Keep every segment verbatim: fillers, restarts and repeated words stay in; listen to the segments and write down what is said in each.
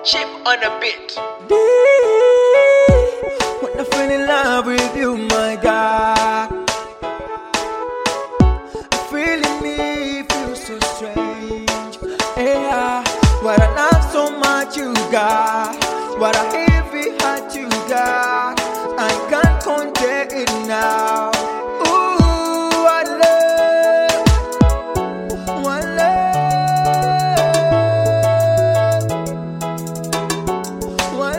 Chip on a bit. When I fell in love with you, my God, feeling me feels so strange. Yeah, what I love so much you got, what a heavy heart you got, I can't contain it now. Ooh, I love, I love, I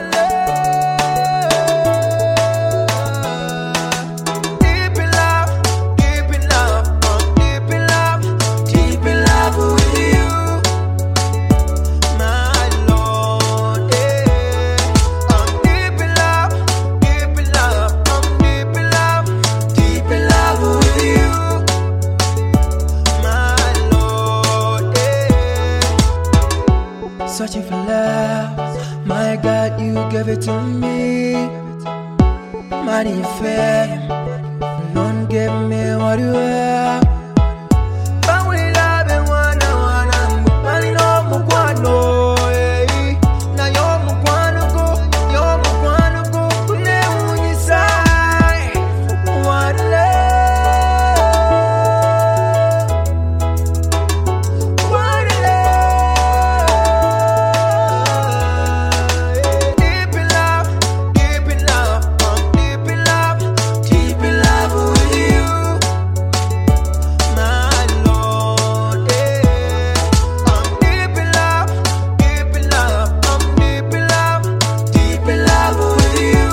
love. Deep in love, deep in love, I'm deep in love, deep in love with you, my Lord. Yeah, I'm deep in love, deep in love, I'm deep in love, deep in love with you, my Lord. Yeah. Searching for love, my God, you gave it to me. Money and fame, none gave me what you have. But we love and one and one and money no mukwano. Na yo mukwano go, yo mukwano go, kune unisai. One love, one love. Deep in love, deep in love, I'm deep in love, deep in love with you, my Lord. Yeah, I'm deep in love, deep in love, I'm deep in love, deep in love with you,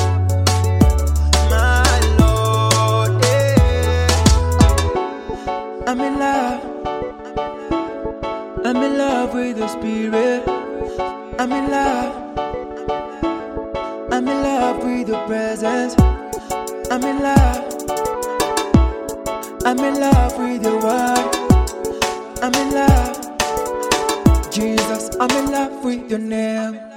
my Lord. Yeah, I'm in love, I'm in love with the Spirit. I'm in love, I'm in love with your presence. I'm in love, I'm in love with your word. I'm in love, Jesus, I'm in love with your name.